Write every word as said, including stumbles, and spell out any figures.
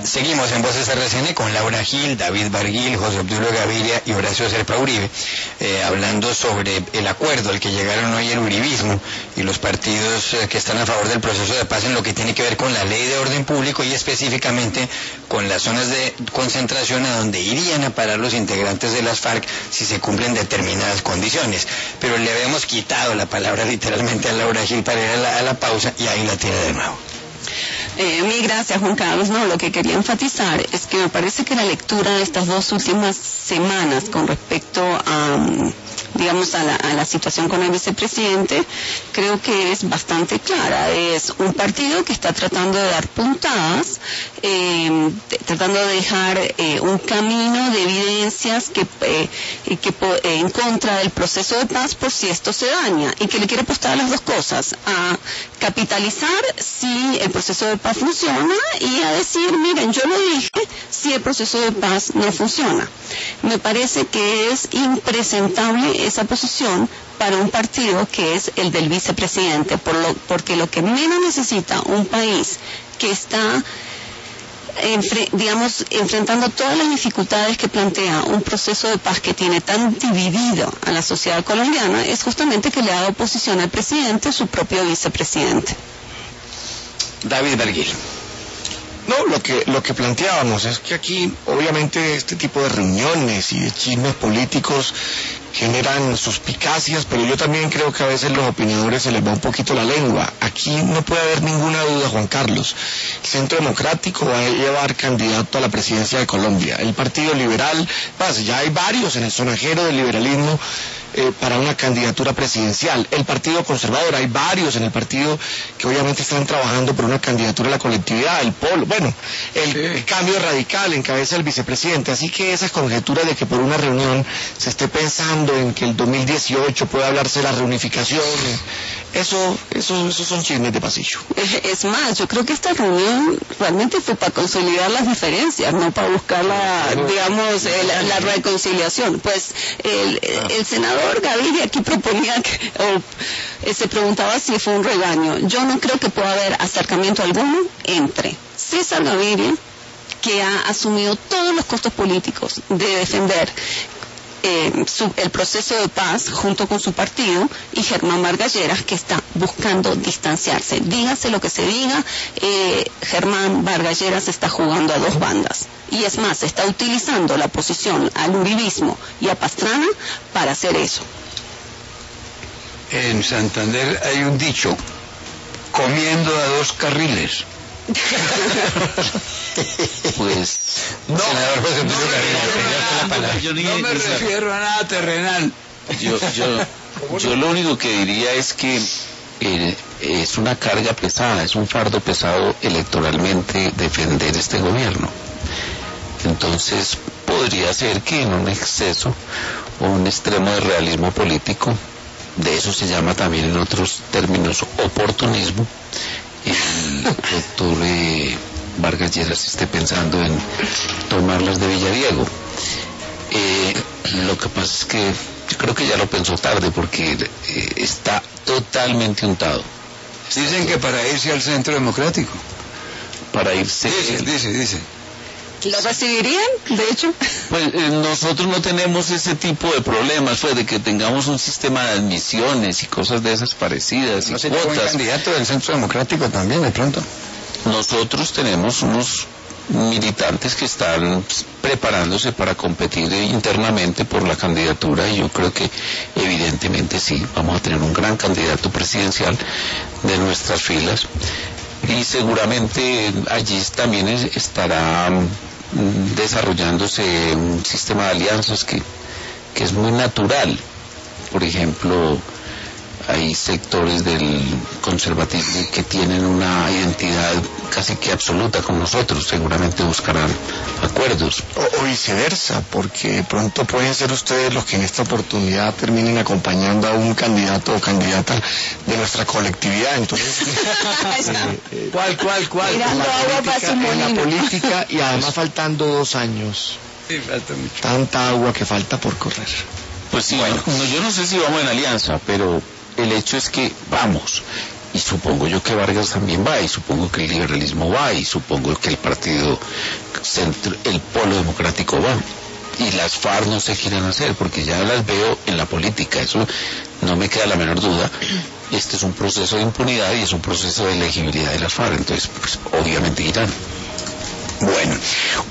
Seguimos en Voces R C N con Laura Gil, David Barguil, José Obdulio Gaviria y Horacio Serpa Uribe, eh, hablando sobre el acuerdo al que llegaron hoy el uribismo y los partidos eh, que están a favor del proceso de paz en lo que tiene que ver con la ley de orden público y específicamente con las zonas de concentración a donde irían a parar los integrantes de las FARC si se cumplen determinadas condiciones. Pero le habíamos quitado la palabra literalmente a Laura Gil para ir a la, a la pausa y ahí la tiene de nuevo. Eh, mil gracias, Juan Carlos. No, lo que quería enfatizar es que me parece que la lectura de estas dos últimas semanas con respecto a, digamos, a la, a la situación con el vicepresidente, creo que es bastante clara. Es un partido que está tratando de dar puntadas, eh, tratando de dejar eh, un camino de evidencias que, eh, que eh, en contra del proceso de paz por si esto se daña, y que le quiere apostar a las dos cosas, a capitalizar si el proceso de paz funciona y a decir, miren, yo lo dije, si el proceso de paz no funciona. Me parece que es impresentable esa posición para un partido que es el del vicepresidente, por lo, porque lo que menos necesita un país que está Enfre, digamos, enfrentando todas las dificultades que plantea un proceso de paz que tiene tan dividido a la sociedad colombiana, es justamente que le haga oposición al presidente, su propio vicepresidente. David Barguil. No, lo que lo que planteábamos es que aquí, obviamente, este tipo de reuniones y de chismes políticos generan suspicacias, pero yo también creo que a veces los opinadores se les va un poquito la lengua. Aquí no puede haber ninguna duda, Juan Carlos. El Centro Democrático va a llevar candidato a la presidencia de Colombia. El Partido Liberal, pues ya hay varios en el sonajero del liberalismo eh, para una candidatura presidencial. El Partido Conservador, hay varios en el partido que obviamente están trabajando por una candidatura a la colectividad, el Polo, bueno, el, sí. el Cambio Radical encabeza el vicepresidente. Así que esas conjeturas de que por una reunión se esté pensando en que el dos mil dieciocho puede hablarse de la reunificación, eso, eso, eso son chismes de pasillo. Es más, yo creo que esta reunión realmente fue para consolidar las diferencias, no para buscar la, claro, digamos, eh, la, la reconciliación. Pues el, el senador Gaviria aquí proponía que, o eh, se preguntaba si fue un regaño. Yo no creo que pueda haber acercamiento alguno entre César Gaviria, que ha asumido todos los costos políticos de defender Eh, su, el proceso de paz junto con su partido, y Germán Vargas Lleras, que está buscando distanciarse. Dígase lo que se diga, eh, Germán Vargas Lleras está jugando a dos bandas, y es más, está utilizando la oposición al uribismo y a Pastrana para hacer eso. En Santander hay un dicho: comiendo a dos carriles. Pues no, senador José no, me, palabra. Yo no me refiero a nada terrenal. Yo, yo, yo lo único que diría es que eh, es una carga pesada, es un fardo pesado electoralmente defender este gobierno. Entonces podría ser que en un exceso o un extremo de realismo político, de eso se llama también en otros términos oportunismo, el doctor eh, Vargas Lleras esté pensando en tomarlas de Villadiego. Eh, lo que pasa es que yo creo que ya lo pensó tarde, porque eh, está totalmente untado. Dicen que para irse al Centro Democrático. Para irse... Dice, dice, dice. ¿Lo recibirían, de hecho? Pues eh, nosotros no tenemos ese tipo de problemas, pues, de que tengamos un sistema de admisiones y cosas de esas parecidas. ¿No y sería cuotas. un candidato del Centro Democrático también, de pronto? Nosotros tenemos unos militantes que están preparándose para competir internamente por la candidatura, y yo creo que evidentemente sí, vamos a tener un gran candidato presidencial de nuestras filas, y seguramente allí también estará desarrollándose un sistema de alianzas que, que es muy natural. Por ejemplo, hay sectores del conservatismo que tienen una identidad casi que absoluta con nosotros, seguramente buscarán acuerdos. O, o viceversa, porque de pronto pueden ser ustedes los que en esta oportunidad terminen acompañando a un candidato o candidata de nuestra colectividad. Entonces, eh, ¿cuál, cuál, cuál? En la, política, en la política, y además faltando dos años. Sí, falta mucho. Tanta agua que falta por correr. Pues sí, bueno, no, yo no sé si vamos en alianza, pero el hecho es que vamos. y supongo yo que Vargas también va, y supongo que el liberalismo va, y supongo que el partido centro, el polo democrático va, y las FARC no sé qué irán a hacer, porque ya las veo en la política, eso no me queda la menor duda. Este es un proceso de impunidad y es un proceso de elegibilidad de las FARC, entonces pues obviamente irán. Bueno,